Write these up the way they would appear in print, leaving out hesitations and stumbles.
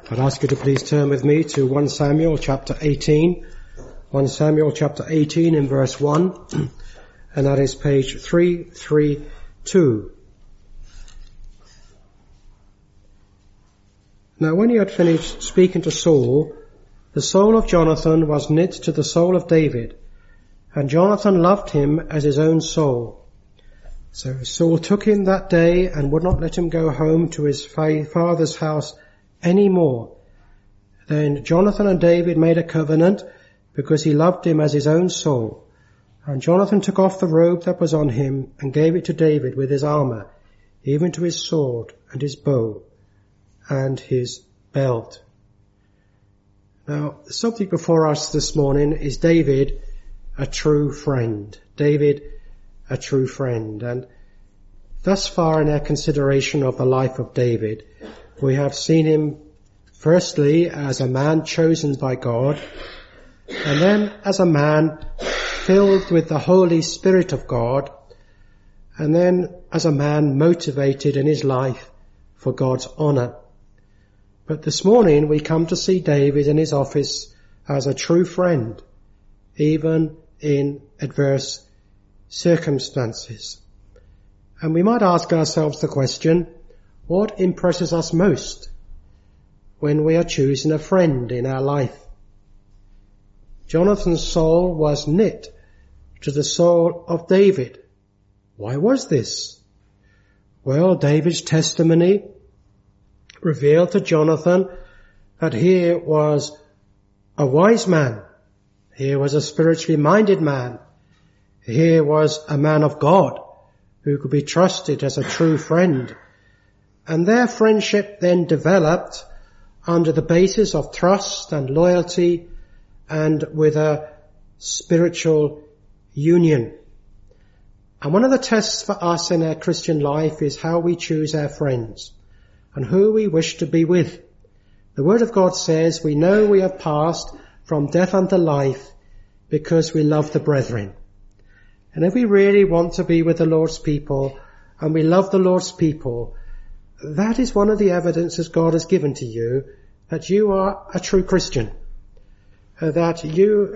I'd ask you to please turn with me to 1 Samuel chapter 18. 1 Samuel chapter 18 in verse 1, and that is page 332. Now when he had finished speaking to Saul, the soul of Jonathan was knit to the soul of David, and Jonathan loved him as his own soul. So Saul took him that day and would not let him go home to his father's house any more. Then Jonathan and David made a covenant because he loved him as his own soul. And Jonathan took off the robe that was on him and gave it to David with his armor, even to his sword and his bow and his belt. Now, the subject before us this morning is David, a true friend. David, a true friend. And thus far in our consideration of the life of David, we have seen him firstly as a man chosen by God, and then as a man filled with the Holy Spirit of God, and then as a man motivated in his life for God's honor. But this morning we come to see David in his office as a true friend, even in adverse circumstances. And we might ask ourselves the question, what impresses us most when we are choosing a friend in our life? Jonathan's soul was knit to the soul of David. Why was this? Well, David's testimony revealed to Jonathan that here was a wise man. Here was a spiritually minded man. Here was a man of God who could be trusted as a true friend. And their friendship then developed under the basis of trust and loyalty and with a spiritual union. And one of the tests for us in our Christian life is how we choose our friends and who we wish to be with. The Word of God says we know we have passed from death unto life because we love the brethren. And if we really want to be with the Lord's people and we love the Lord's people, that is one of the evidences God has given to you that you are a true Christian, that you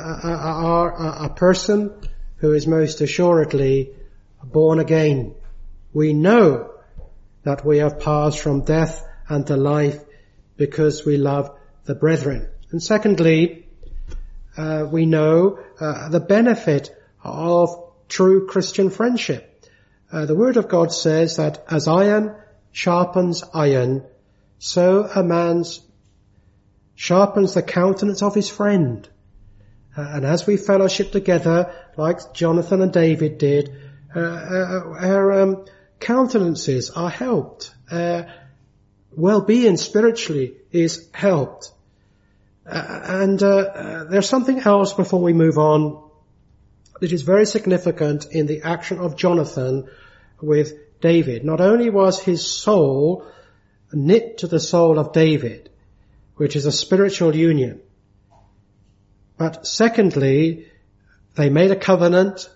are a person who is most assuredly born again. We know that we have passed from death unto life because we love the brethren. And secondly, we know the benefit of true Christian friendship. The Word of God says that as iron sharpens iron, so a man sharpens the countenance of his friend. And as we fellowship together, like Jonathan and David did, our countenances are helped. Well-being spiritually is helped. And there's something else before we move on that is very significant in the action of Jonathan with David. Not only was his soul knit to the soul of David, which is a spiritual union, but secondly, they made a covenant,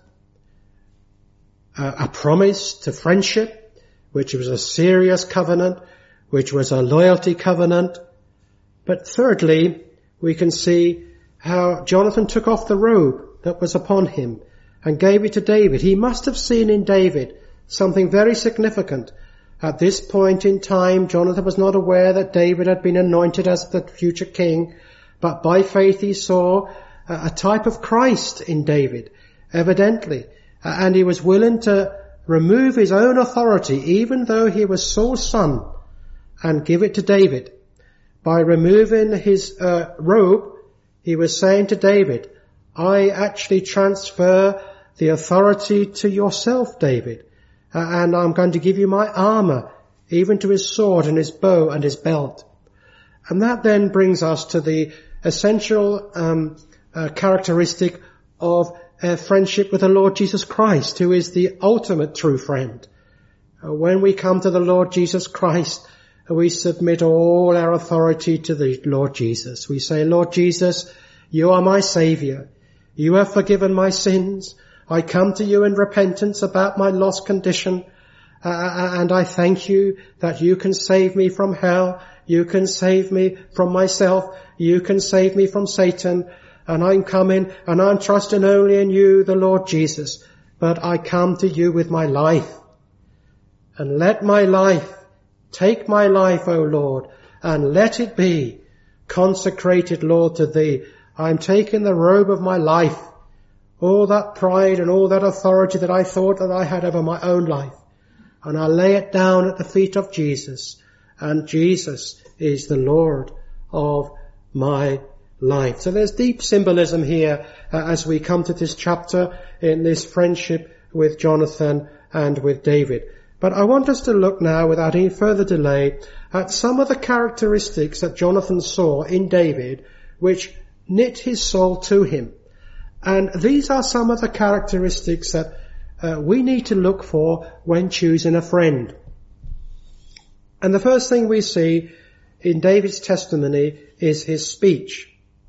a promise to friendship, which was a serious covenant, which was a loyalty covenant. But thirdly, we can see how Jonathan took off the robe that was upon him and gave it to David. He must have seen in David something very significant. At this point in time, Jonathan was not aware that David had been anointed as the future king, but by faith he saw a type of Christ in David, evidently, and he was willing to remove his own authority, even though he was Saul's son, and give it to David. By removing his robe, he was saying to David, I actually transfer the authority to yourself, David, and I'm going to give you my armor, even to his sword and his bow and his belt. And that then brings us to the essential characteristic of friendship with the Lord Jesus Christ, who is the ultimate true friend. When we come to the Lord Jesus Christ, we submit all our authority to the Lord Jesus. We say, Lord Jesus, you are my Savior. You have forgiven my sins. I come to you in repentance about my lost condition, and I thank you that you can save me from hell you can save me from myself, you can save me from Satan, and I'm coming and I'm trusting only in you, the Lord Jesus. But I come to you with my life. And let my life, take my life, O Lord, and let it be consecrated, Lord, to thee. I'm taking the robe of my life, all that pride and all that authority that I thought that I had over my own life, and I lay it down at the feet of Jesus, and Jesus is the Lord of my life. So there's deep symbolism here as we come to this chapter in this friendship with Jonathan and with David. But I want us to look now, without any further delay, at some of the characteristics that Jonathan saw in David which knit his soul to him. And these are some of the characteristics that we need to look for when choosing a friend. And the first thing we see in David's testimony is his speech.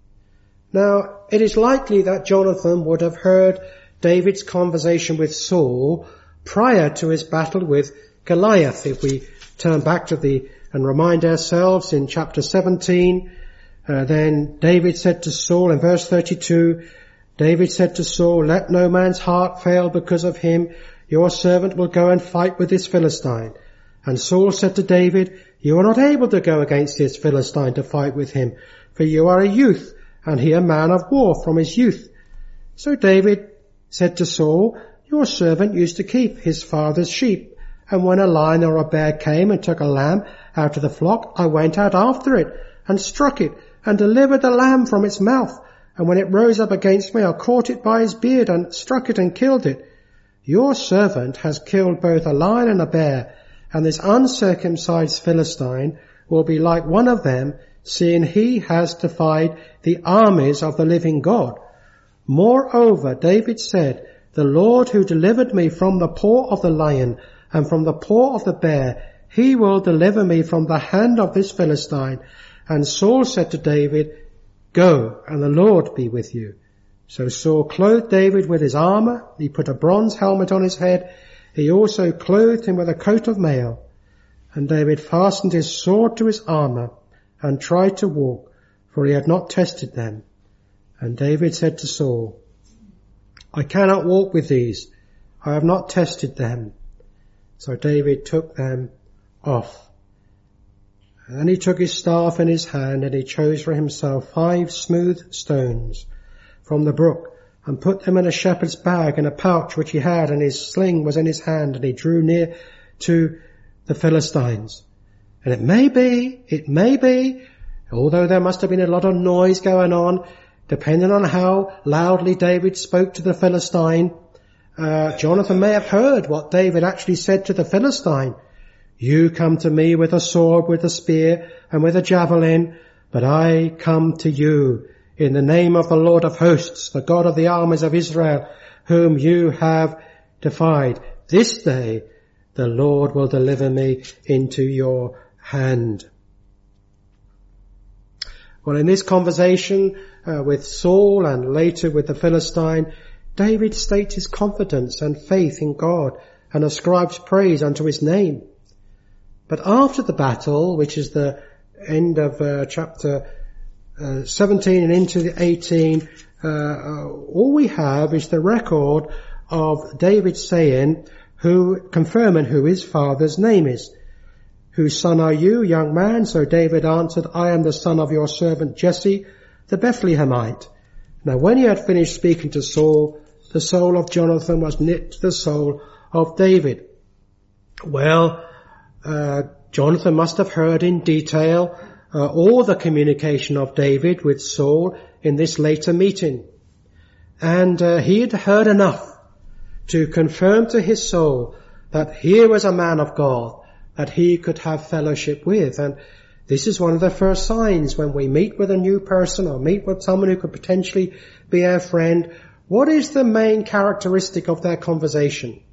Now, it is likely that Jonathan would have heard David's conversation with Saul prior to his battle with Goliath. If we turn back to and remind ourselves in chapter 17, then David said to Saul in verse 32, David said to Saul, let no man's heart fail because of him. Your servant will go and fight with this Philistine. And Saul said to David, you are not able to go against this Philistine to fight with him, for you are a youth, and he a man of war from his youth. So David said to Saul, your servant used to keep his father's sheep, and when a lion or a bear came and took a lamb out of the flock, I went out after it, and struck it, and delivered the lamb from its mouth. And when it rose up against me, I caught it by his beard, and struck it and killed it. Your servant has killed both a lion and a bear, and this uncircumcised Philistine will be like one of them, seeing he has defied the armies of the living God. Moreover, David said, the Lord who delivered me from the paw of the lion and from the paw of the bear, he will deliver me from the hand of this Philistine. And Saul said to David, go, and the Lord be with you. So Saul clothed David with his armor. He put a bronze helmet on his head. He also clothed him with a coat of mail. And David fastened his sword to his armor and tried to walk, for he had not tested them. And David said to Saul, I cannot walk with these. I have not tested them. So David took them off. And then he took his staff in his hand, and he chose for himself 5 smooth stones from the brook, and put them in a shepherd's bag in a pouch which he had, and his sling was in his hand, and he drew near to the Philistines. And it may be, although there must have been a lot of noise going on, depending on how loudly David spoke to the Philistine, Jonathan may have heard what David actually said to the Philistine. You come to me with a sword, with a spear, and with a javelin, but I come to you in the name of the Lord of hosts, the God of the armies of Israel, whom you have defied. This day the Lord will deliver me into your hand. Well, in this conversation with Saul and later with the Philistine, David states his confidence and faith in God and ascribes praise unto his name. But after the battle, which is the end of chapter 17 and into 18, all we have is the record of David saying, confirming who his father's name is. Whose son are you, young man? So David answered, I am the son of your servant Jesse, the Bethlehemite. Now when he had finished speaking to Saul, the soul of Jonathan was knit to the soul of David. Well, Jonathan must have heard in detail all the communication of David with Saul in this later meeting. And he had heard enough to confirm to his soul that here was a man of God that he could have fellowship with. And this is one of the first signs when we meet with a new person or meet with someone who could potentially be our friend. What is the main characteristic of their conversation?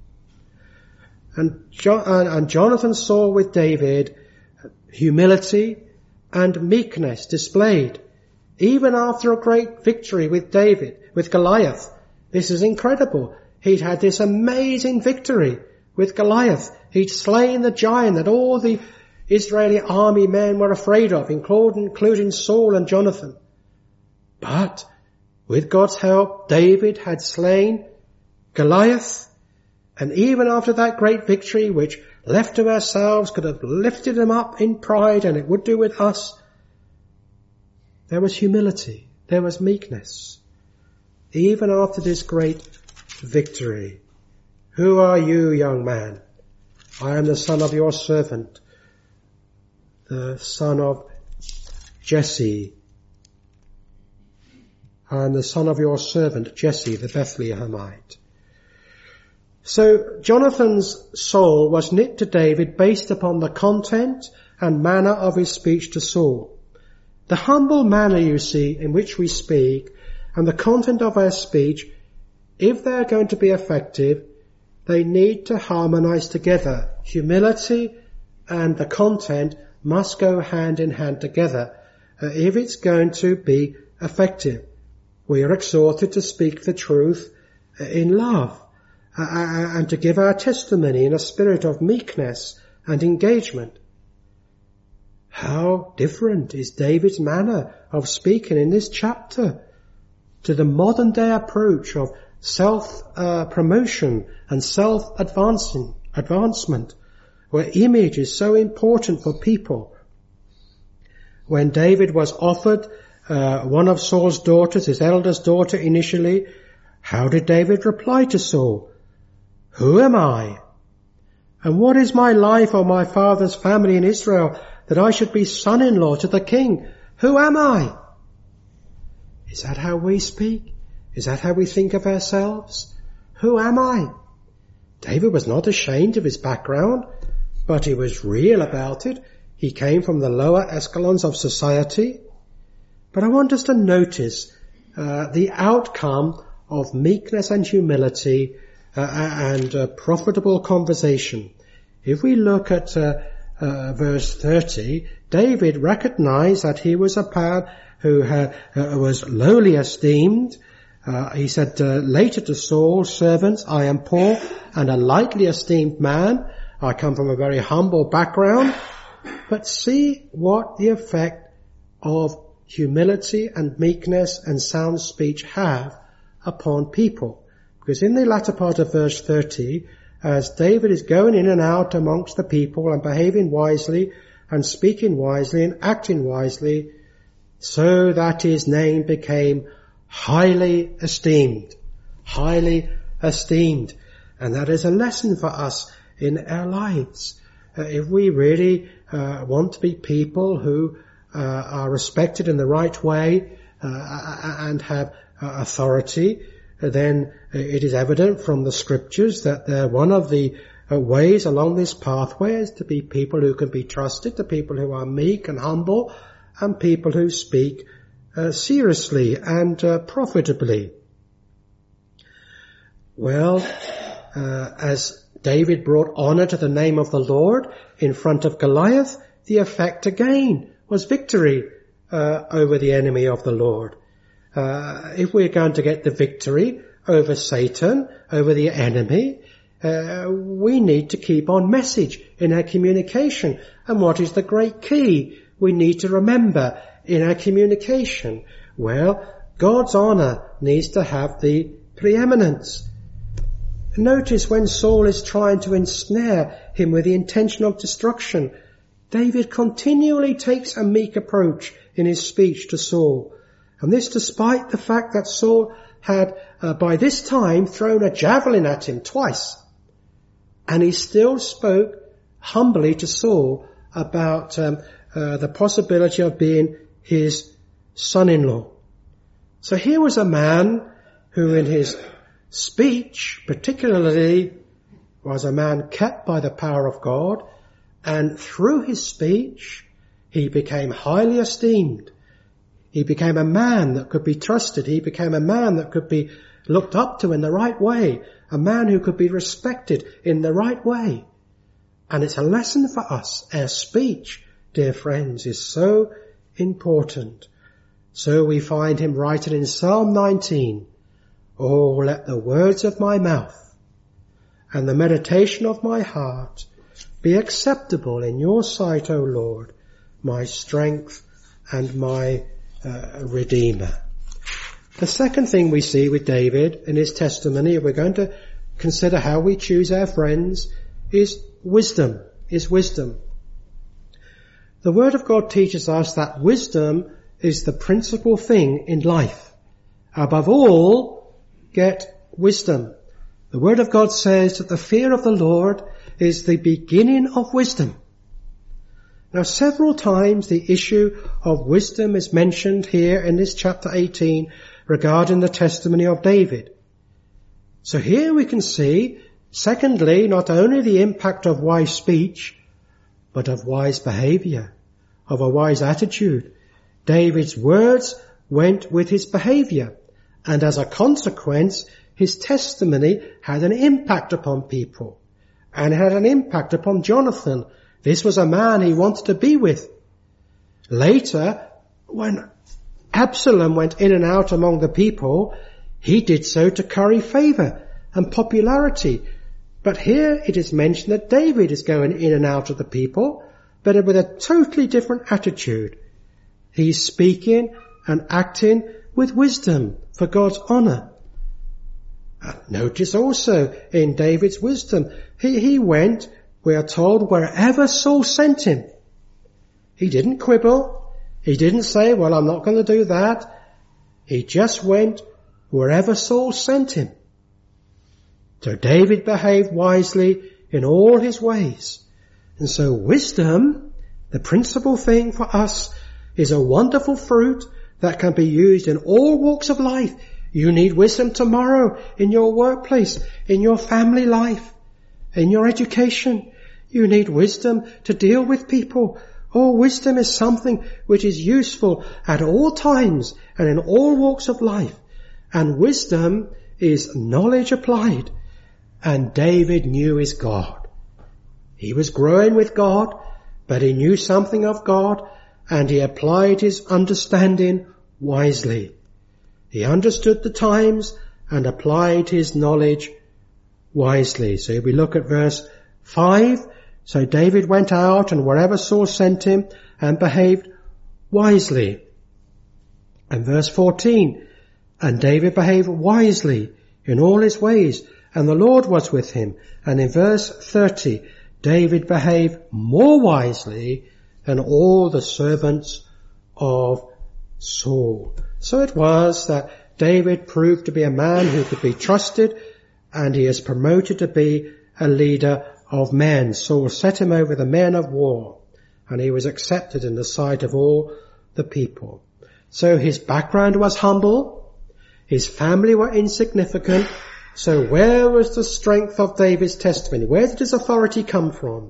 And Jonathan saw with David humility and meekness displayed, even after a great victory with Goliath. This is incredible. He'd had this amazing victory with Goliath. He'd slain the giant that all the Israeli army men were afraid of, including Saul and Jonathan. But with God's help, David had slain Goliath, and even after that great victory, which left to ourselves could have lifted him up in pride, and it would do with us, there was humility, there was meekness. Even after this great victory. Who are you, young man? I am the son of your servant, the son of Jesse. I am the son of your servant, Jesse, the Bethlehemite. So Jonathan's soul was knit to David based upon the content and manner of his speech to Saul. The humble manner, you see, in which we speak, and the content of our speech, if they're going to be effective, they need to harmonize together. Humility and the content must go hand in hand together if it's going to be effective. We are exhorted to speak the truth in love and to give our testimony in a spirit of meekness and engagement. How different is David's manner of speaking in this chapter to the modern day approach of self-promotion and self-advancement, where image is so important for people. When David was offered one of Saul's daughters, his eldest daughter initially, how did David reply to Saul? Who am I? And what is my life or my father's family in Israel that I should be son-in-law to the king? Who am I? Is that how we speak? Is that how we think of ourselves? Who am I? David was not ashamed of his background, but he was real about it. He came from the lower echelons of society. But I want us to notice the outcome of meekness and humility and profitable conversation. If we look at verse 30, David recognized that he was a man who was lowly esteemed. He said later to Saul's servants, I am poor and a lightly esteemed man. I come from a very humble background. But see what the effect of humility and meekness and sound speech have upon people. Because in the latter part of verse 30, as David is going in and out amongst the people and behaving wisely and speaking wisely and acting wisely, so that his name became highly esteemed. Highly esteemed. And that is a lesson for us in our lives. If we really want to be people who are respected in the right way and have authority, then it is evident from the scriptures that one of the ways along this pathway is to be people who can be trusted, to people who are meek and humble, and people who speak seriously and profitably. Well, as David brought honor to the name of the Lord in front of Goliath, the effect again was victory over the enemy of the Lord. If we're going to get the victory over Satan, over the enemy, we need to keep on message in our communication. And what is the great key we need to remember in our communication? Well, God's honor needs to have the preeminence. Notice when Saul is trying to ensnare him with the intention of destruction, David continually takes a meek approach in his speech to Saul. And this despite the fact that Saul had by this time thrown a javelin at him twice. And he still spoke humbly to Saul about the possibility of being his son-in-law. So here was a man who in his speech particularly was a man kept by the power of God, and through his speech he became highly esteemed. He became a man that could be trusted. He became a man that could be looked up to in the right way, a man who could be respected in the right way. And it's a lesson for us. Our speech, dear friends, is so important. So we find him writing in Psalm 19, "Oh, let the words of my mouth and the meditation of my heart be acceptable in your sight, O Lord, my strength and my Redeemer. The second thing we see with David in his testimony, if we're going to consider how we choose our friends, is wisdom. The Word of God teaches us that wisdom is the principal thing in life. Above all, get wisdom. The Word of God says that the fear of the Lord is the beginning of wisdom. Now, several times the issue of wisdom is mentioned here in this chapter 18 regarding the testimony of David. So here we can see, secondly, not only the impact of wise speech, but of wise behavior, of a wise attitude. David's words went with his behavior, and as a consequence, his testimony had an impact upon people, and it had an impact upon Jonathan. This was a man he wanted to be with. Later, when Absalom went in and out among the people, he did so to curry favor and popularity. But here it is mentioned that David is going in and out of the people, but with a totally different attitude. He's speaking and acting with wisdom for God's honor. And notice also in David's wisdom, he went, we are told, wherever Saul sent him. He didn't quibble. He didn't say, well, I'm not going to do that. He just went wherever Saul sent him. So David behaved wisely in all his ways. And so wisdom, the principal thing for us, is a wonderful fruit that can be used in all walks of life. You need wisdom tomorrow in your workplace, in your family life, in your education. You need wisdom to deal with people. Oh, wisdom is something which is useful at all times and in all walks of life. And wisdom is knowledge applied. And David knew his God. He was growing with God, but he knew something of God, and he applied his understanding wisely. He understood the times and applied his knowledge wisely. So we look at verse 5. So David went out and wherever Saul sent him and behaved wisely. And verse 14. And David behaved wisely in all his ways, and the Lord was with him. And in verse 30, David behaved more wisely than all the servants of Saul. So it was that David proved to be a man who could be trusted, and he is promoted to be a leader of men. Saul set him over the men of war, and he was accepted in the sight of all the people. So his background was humble, his family were insignificant. So where was the strength of David's testimony? Where did his authority come from?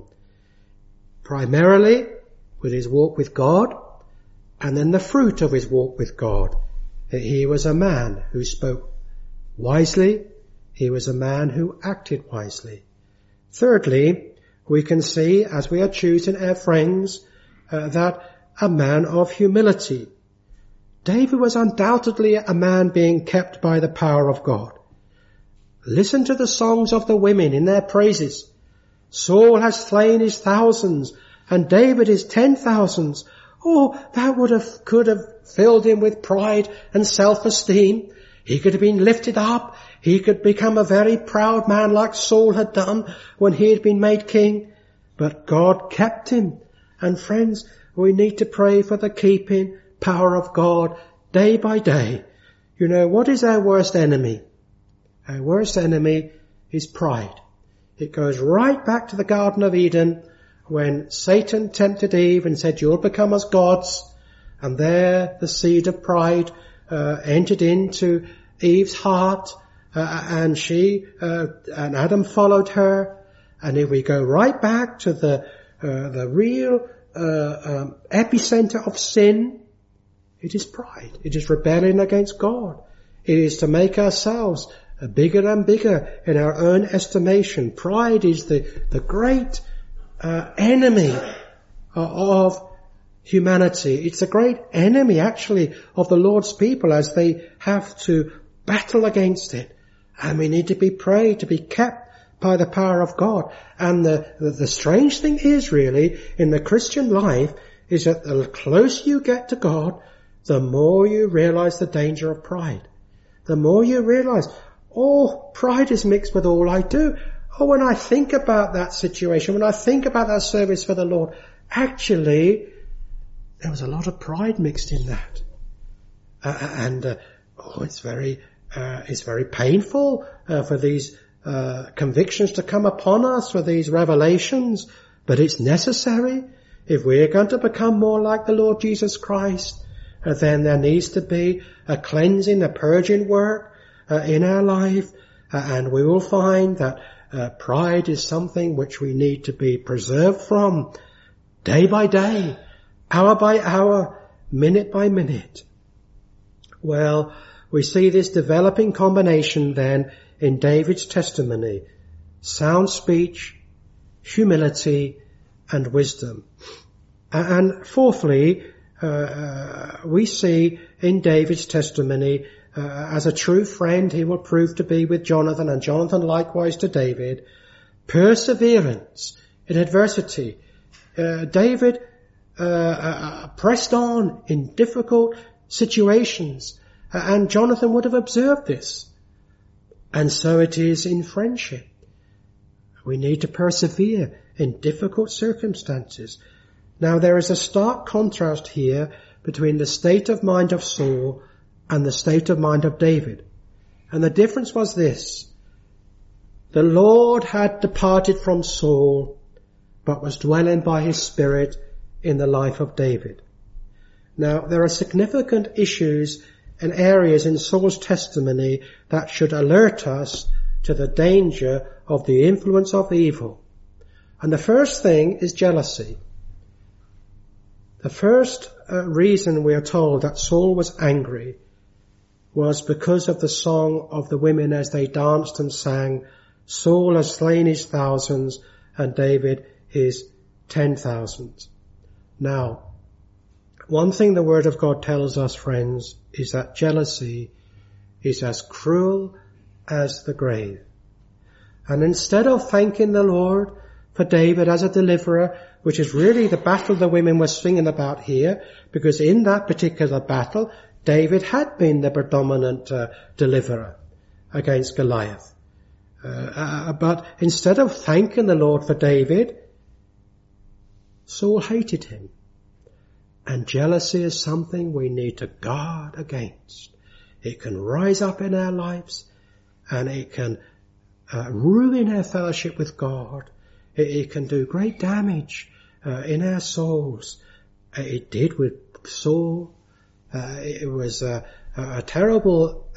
Primarily with his walk with God, and then the fruit of his walk with God. That he was a man who spoke wisely, he was a man who acted wisely. Thirdly, we can see, as we are choosing our friends, that a man of humility. David was undoubtedly a man being kept by the power of God. Listen to the songs of the women in their praises. Saul has slain his thousands, and David his 10,000s. Oh, that could have filled him with pride and self-esteem. He could have been lifted up. He could become a very proud man like Saul had done when he had been made king. But God kept him. And friends, we need to pray for the keeping power of God day by day. You know, what is our worst enemy? Our worst enemy is pride. It goes right back to the Garden of Eden when Satan tempted Eve and said, you'll become as gods. And there the seed of pride entered into Eve's heart, and Adam followed her. And if we go right back to the real epicenter of sin, it is pride. It is rebellion against God. It is to make ourselves bigger and bigger in our own estimation. Pride is the great enemy of humanity. It's a great enemy, actually, of the Lord's people as they have to battle against it. And we need to be prayed to be kept by the power of God. And the strange thing is really, in the Christian life, is that the closer you get to God, the more you realize the danger of pride. The more you realize, pride is mixed with all I do. When I think about that situation, when I think about that service for the Lord, actually, there was a lot of pride mixed in that. It's very painful for these convictions to come upon us, for these revelations, but it's necessary. If we're going to become more like the Lord Jesus Christ, then there needs to be a cleansing, a purging work in our life, and we will find that pride is something which we need to be preserved from day by day, hour by hour, minute by minute. Well, we see this developing combination then in David's testimony: sound speech, humility, and wisdom. And fourthly, we see in David's testimony, as a true friend he will prove to be with Jonathan, and Jonathan likewise to David, perseverance in adversity. David pressed on in difficult situations, and Jonathan would have observed this. And so it is in friendship. We need to persevere in difficult circumstances. Now there is a stark contrast here between the state of mind of Saul and the state of mind of David. And the difference was this: the Lord had departed from Saul, but was dwelling by his Spirit in the life of David. Now there are significant issues and areas in Saul's testimony that should alert us to the danger of the influence of evil. And the first thing is jealousy. The first reason we are told that Saul was angry was because of the song of the women as they danced and sang, Saul has slain his thousands and David his 10,000. Now, one thing the Word of God tells us, friends, is that jealousy is as cruel as the grave. And instead of thanking the Lord for David as a deliverer, which is really the battle the women were singing about here, because in that particular battle, David had been the predominant deliverer against Goliath. But instead of thanking the Lord for David, Saul hated him. And jealousy is something we need to guard against. It can rise up in our lives, and it can ruin our fellowship with God. It can do great damage in our souls. It did with Saul. It was a terrible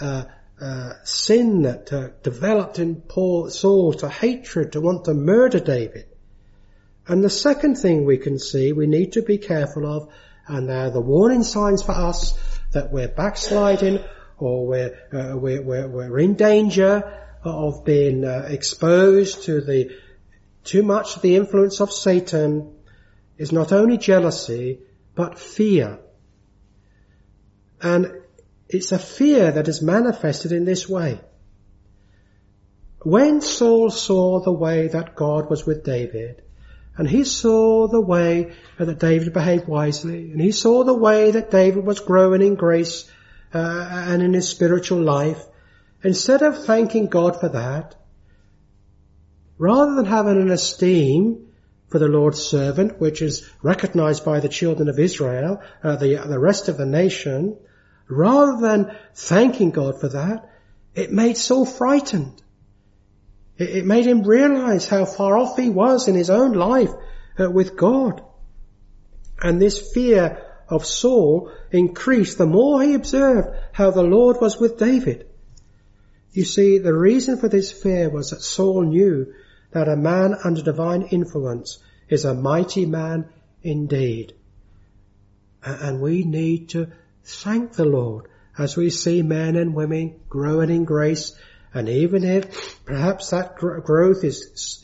sin that developed in Saul to hatred, to want to murder David. And the second thing we can see, we need to be careful of, and they're the warning signs for us that we're backsliding or we're in danger of being exposed to too much of the influence of Satan, is not only jealousy, but fear. And it's a fear that is manifested in this way. When Saul saw the way that God was with David, and he saw the way that David behaved wisely, and he saw the way that David was growing in grace and in his spiritual life, instead of thanking God for that, rather than having an esteem for the Lord's servant, which is recognized by the children of Israel, the rest of the nation, rather than thanking God for that, it made Saul frightened. It made him realize how far off he was in his own life with God. And this fear of Saul increased the more he observed how the Lord was with David. You see, the reason for this fear was that Saul knew that a man under divine influence is a mighty man indeed. And we need to thank the Lord as we see men and women growing in grace. And even if perhaps that growth is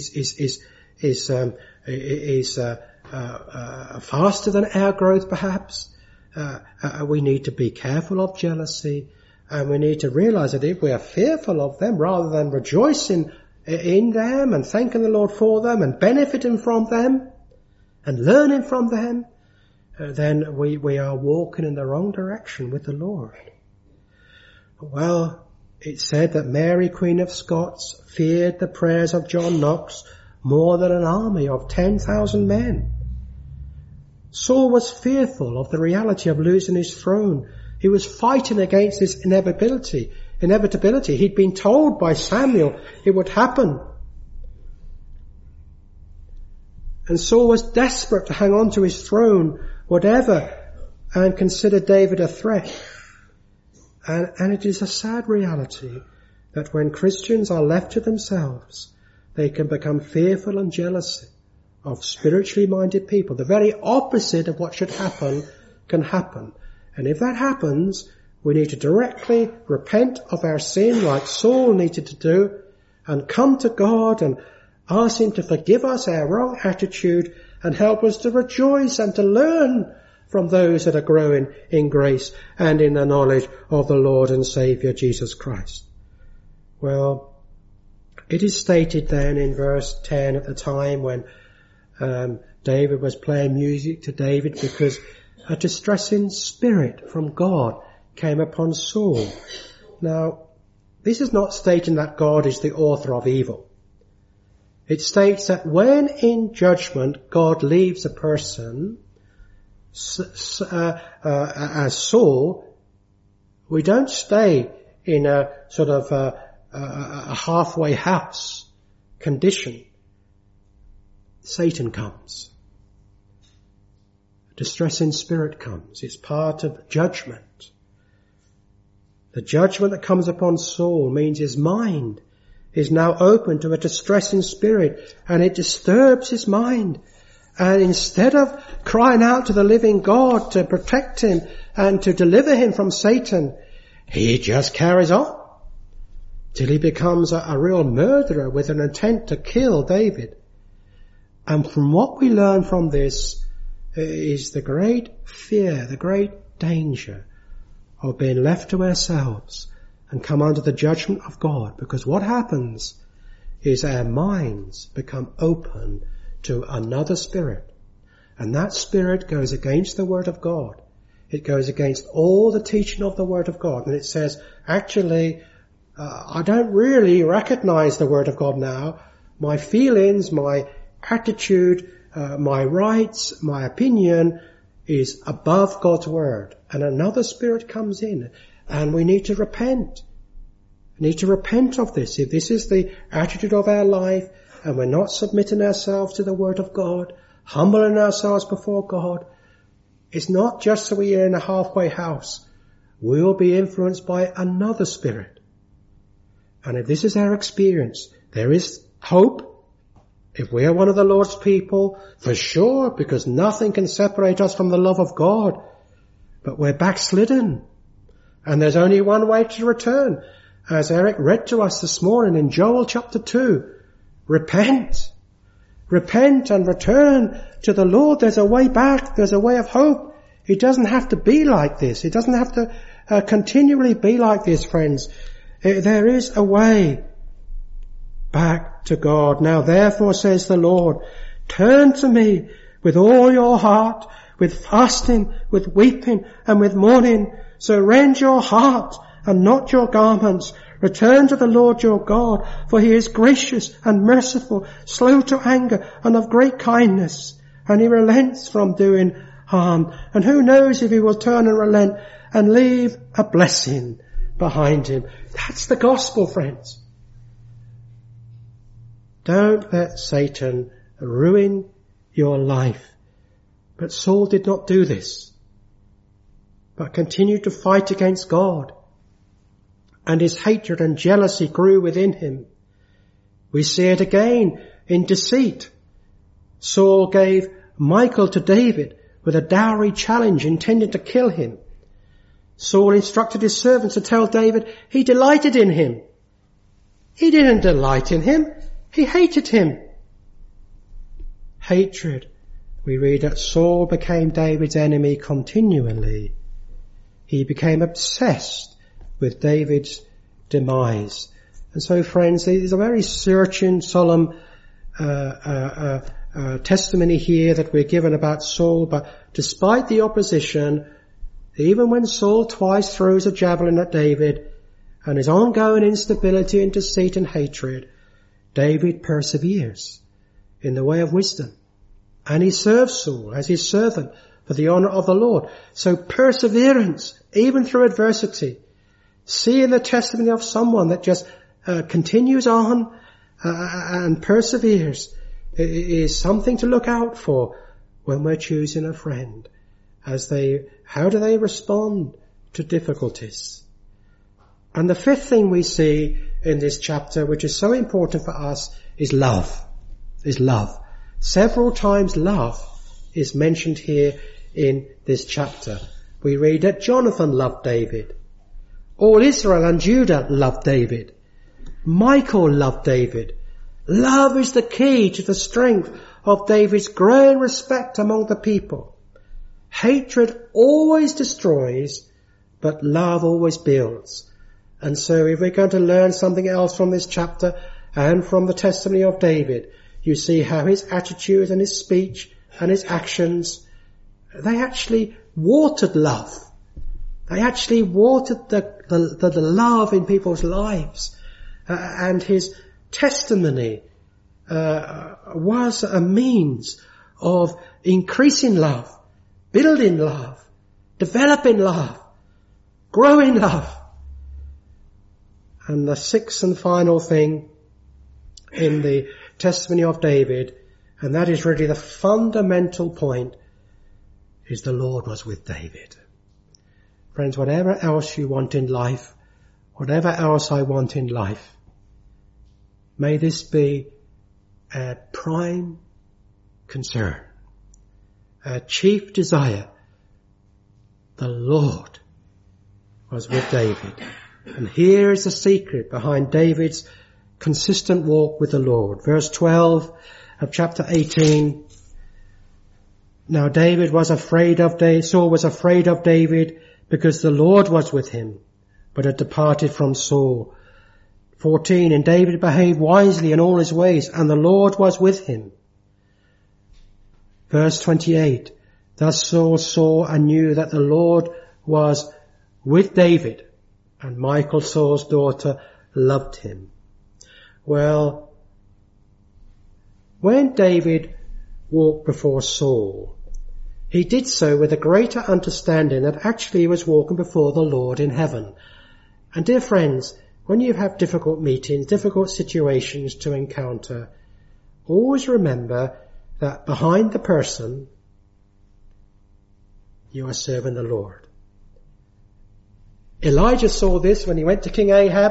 faster than our growth, perhaps we need to be careful of jealousy, and we need to realize that if we are fearful of them rather than rejoicing in them and thanking the Lord for them and benefiting from them and learning from them, then we are walking in the wrong direction with the Lord. Well, it said that Mary, Queen of Scots, feared the prayers of John Knox more than an army of 10,000 men. Saul was fearful of the reality of losing his throne. He was fighting against this inevitability. He'd been told by Samuel it would happen. And Saul was desperate to hang on to his throne, whatever, and considered David a threat. And it is a sad reality that when Christians are left to themselves, they can become fearful and jealous of spiritually minded people. The very opposite of what should happen can happen. And if that happens, we need to directly repent of our sin like Saul needed to do and come to God and ask Him to forgive us our wrong attitude and help us to rejoice and to learn from those that are growing in grace and in the knowledge of the Lord and Saviour Jesus Christ. Well, it is stated then in verse 10 at the time when David was playing music to David because a distressing spirit from God came upon Saul. Now, this is not stating that God is the author of evil. It states that when in judgment God leaves a person, as Saul, we don't stay in a sort of a halfway house condition. Satan comes. A distressing spirit comes. It's part of judgment. The judgment that comes upon Saul means his mind is now open to a distressing spirit, and it disturbs his mind. And instead of crying out to the living God to protect him and to deliver him from Satan, he just carries on till he becomes a real murderer with an intent to kill David. And from what we learn from this is the great fear, the great danger of being left to ourselves and come under the judgment of God. Because what happens is our minds become open to another spirit. And that spirit goes against the Word of God. It goes against all the teaching of the Word of God. And it says, actually, I don't really recognize the Word of God now. My feelings, my attitude, my rights, my opinion is above God's Word. And another spirit comes in, and we need to repent. We need to repent of this. If this is the attitude of our life, and we're not submitting ourselves to the Word of God, humbling ourselves before God, it's not just that we are in a halfway house. We will be influenced by another spirit. And if this is our experience, there is hope. If we are one of the Lord's people, for sure, because nothing can separate us from the love of God. But we're backslidden. And there's only one way to return. As Eric read to us this morning in Joel chapter 2, repent. Repent and return to the Lord. There's a way back. There's a way of hope. It doesn't have to be like this. It doesn't have to continually be like this, friends. There is a way back to God. Now therefore, says the Lord, turn to me with all your heart, with fasting, with weeping, and with mourning. So rend your heart and not your garments. Return to the Lord your God, for He is gracious and merciful, slow to anger, and of great kindness. And He relents from doing harm. And who knows if He will turn and relent and leave a blessing behind Him. That's the gospel, friends. Don't let Satan ruin your life. But Saul did not do this, but continued to fight against God. And his hatred and jealousy grew within him. We see it again in deceit. Saul gave Michal to David with a dowry challenge intending to kill him. Saul instructed his servants to tell David he delighted in him. He didn't delight in him. He hated him. Hatred. We read that Saul became David's enemy continually. He became obsessed with David's demise. And so, friends, there's a very searching, solemn testimony here that we're given about Saul. But despite the opposition, even when Saul twice throws a javelin at David and his ongoing instability and deceit and hatred, David perseveres in the way of wisdom. And he serves Saul as his servant for the honor of the Lord. So perseverance, even through adversity, seeing the testimony of someone that just continues on and perseveres, is something to look out for when we're choosing a friend. How do they respond to difficulties? And the fifth thing we see in this chapter, which is so important for us, is love. Several times love is mentioned here in this chapter. We read that Jonathan loved David. All Israel and Judah loved David. Michal loved David. Love is the key to the strength of David's growing respect among the people. Hatred always destroys, but love always builds. And so if we're going to learn something else from this chapter and from the testimony of David, you see how his attitude and his speech and his actions, they actually watered love. They actually watered the love in people's lives. And his testimony was a means of increasing love, building love, developing love, growing love. And the sixth and final thing in the testimony of David, and that is really the fundamental point, is the Lord was with David. Friends, whatever else you want in life, whatever else I want in life, may this be a prime concern, a chief desire. The Lord was with David. And here is the secret behind David's consistent walk with the Lord. Verse 12 of chapter 18. Now Saul was afraid of David because the Lord was with him, but had departed from Saul. 14. And David behaved wisely in all his ways, and the Lord was with him. Verse 28. Thus Saul saw and knew that the Lord was with David, and Michal, Saul's daughter, loved him. Well, when David walked before Saul, he did so with a greater understanding that actually he was walking before the Lord in heaven. And dear friends, when you have difficult meetings, difficult situations to encounter, always remember that behind the person, you are serving the Lord. Elijah saw this when he went to King Ahab.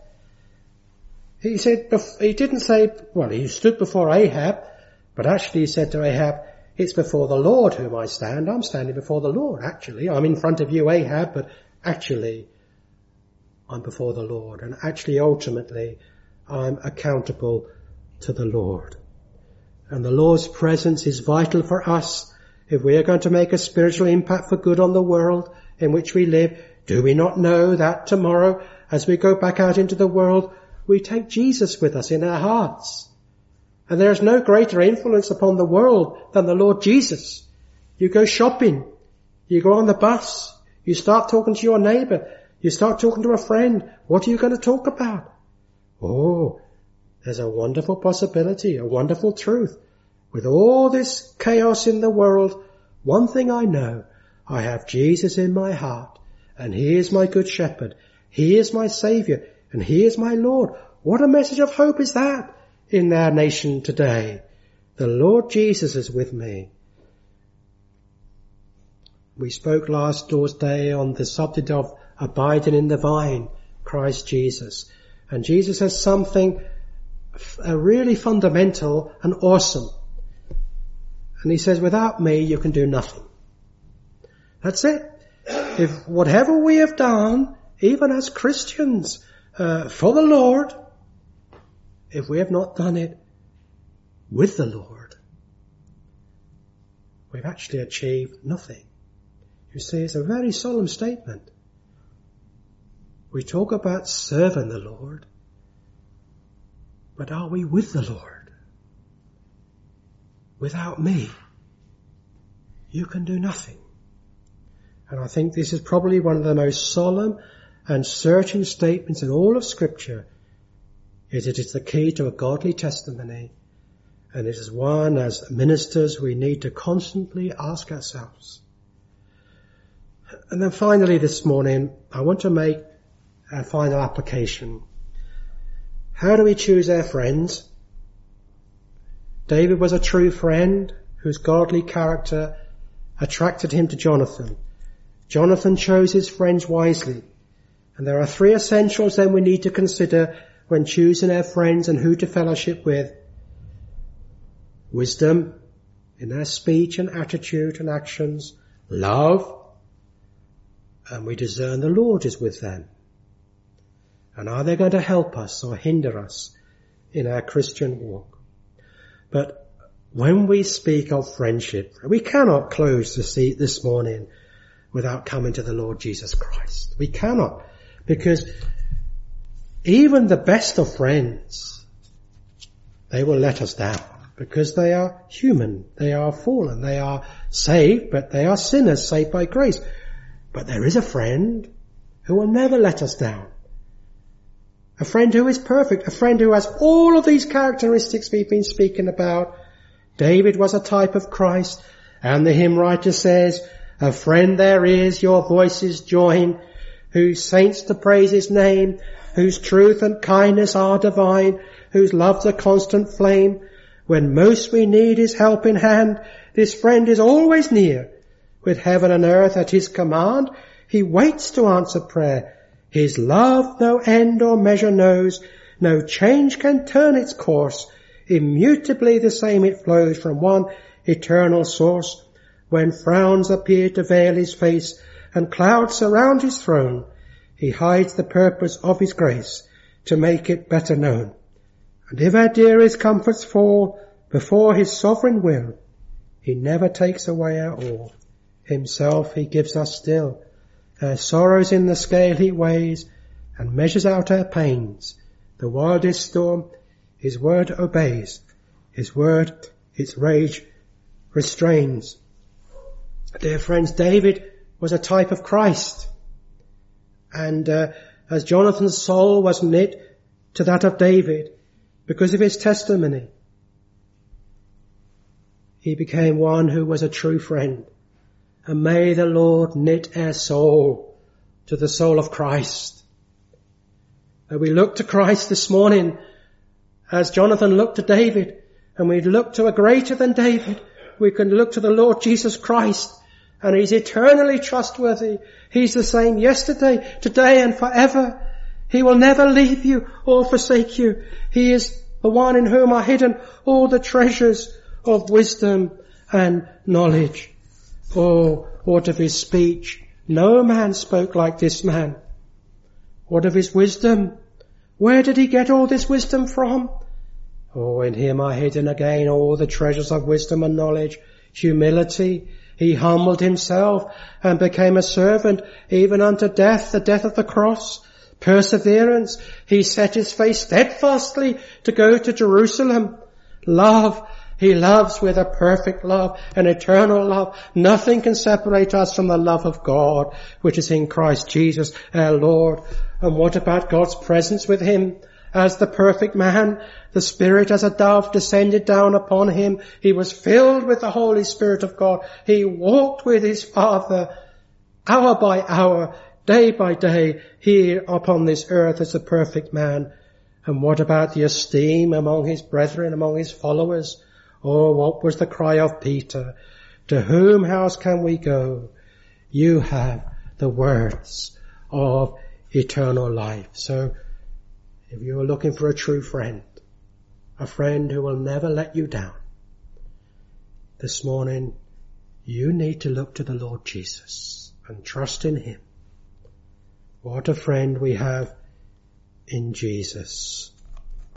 He didn't say, well, he stood before Ahab, but actually he said to Ahab, it's before the Lord whom I stand. I'm standing before the Lord, actually. I'm in front of you, Ahab, but actually I'm before the Lord. And actually, ultimately, I'm accountable to the Lord. And the Lord's presence is vital for us if we are going to make a spiritual impact for good on the world in which we live. Do we not know that tomorrow, as we go back out into the world, we take Jesus with us in our hearts? And there is no greater influence upon the world than the Lord Jesus. You go shopping, you go on the bus, you start talking to your neighbour, you start talking to a friend. What are you going to talk about? Oh, there's a wonderful possibility, a wonderful truth. With all this chaos in the world, one thing I know, I have Jesus in my heart, and He is my good shepherd. He is my Saviour, and He is my Lord. What a message of hope is that in our nation today. The Lord Jesus is with me. We spoke last Thursday on the subject of abiding in the vine, Christ Jesus. And Jesus has something really fundamental and awesome. And He says, without me, you can do nothing. That's it. If whatever we have done, even as Christians, for the Lord, if we have not done it with the Lord, we've actually achieved nothing. You see, it's a very solemn statement. We talk about serving the Lord. But are we with the Lord? Without me, you can do nothing. And I think this is probably one of the most solemn and searching statements in all of Scripture. It is the key to a godly testimony, and it is one as ministers we need to constantly ask ourselves. And then finally this morning, I want to make a final application. How do we choose our friends? David was a true friend whose godly character attracted him to Jonathan. Jonathan chose his friends wisely. And there are three essentials then we need to consider when choosing our friends and who to fellowship with. Wisdom in their speech and attitude and actions. Love. And we discern the Lord is with them. And are they going to help us or hinder us in our Christian walk? But when we speak of friendship, we cannot close the seat this morning without coming to the Lord Jesus Christ. We cannot, because even the best of friends, they will let us down, because they are human, they are fallen, they are saved, but they are sinners saved by grace. But there is a friend who will never let us down. A friend who is perfect, a friend who has all of these characteristics we've been speaking about. David was a type of Christ, and the hymn writer says, a friend there is, your voices join, whose saints to praise his name, whose truth and kindness are divine, whose love's a constant flame. When most we need his helping hand, this friend is always near. With heaven and earth at his command, he waits to answer prayer. His love no end or measure knows, no change can turn its course. Immutably the same it flows from one eternal source. When frowns appear to veil his face and clouds surround his throne, he hides the purpose of his grace to make it better known. And if our dearest comforts fall before his sovereign will, he never takes away our all. Himself he gives us still. Our sorrows in the scale he weighs and measures out our pains. The wildest storm his word obeys. His word its rage restrains. Dear friends, David was a type of Christ. And as Jonathan's soul was knit to that of David because of his testimony, he became one who was a true friend. And may the Lord knit our soul to the soul of Christ. And we look to Christ this morning as Jonathan looked to David, and we look to a greater than David. We can look to the Lord Jesus Christ, and he's eternally trustworthy. He's the same yesterday, today, and forever. He will never leave you or forsake you. He is the one in whom are hidden all the treasures of wisdom and knowledge. Oh, what of his speech? No man spoke like this man. What of his wisdom? Where did he get all this wisdom from? Oh, in him are hidden again all the treasures of wisdom and knowledge. Humility. He humbled himself and became a servant even unto death, the death of the cross. Perseverance. He set his face steadfastly to go to Jerusalem. Love. He loves with a perfect love, an eternal love. Nothing can separate us from the love of God, which is in Christ Jesus our Lord. And what about God's presence with him? As the perfect man, the Spirit as a dove descended down upon him. He was filled with the Holy Spirit of God. He walked with his Father hour by hour, day by day, here upon this earth as a perfect man. And what about the esteem among his brethren, among his followers? Oh, what was the cry of Peter? To whom house can we go? You have the words of eternal life. So, if you are looking for a true friend, a friend who will never let you down, this morning you need to look to the Lord Jesus and trust in him. What a friend we have in Jesus.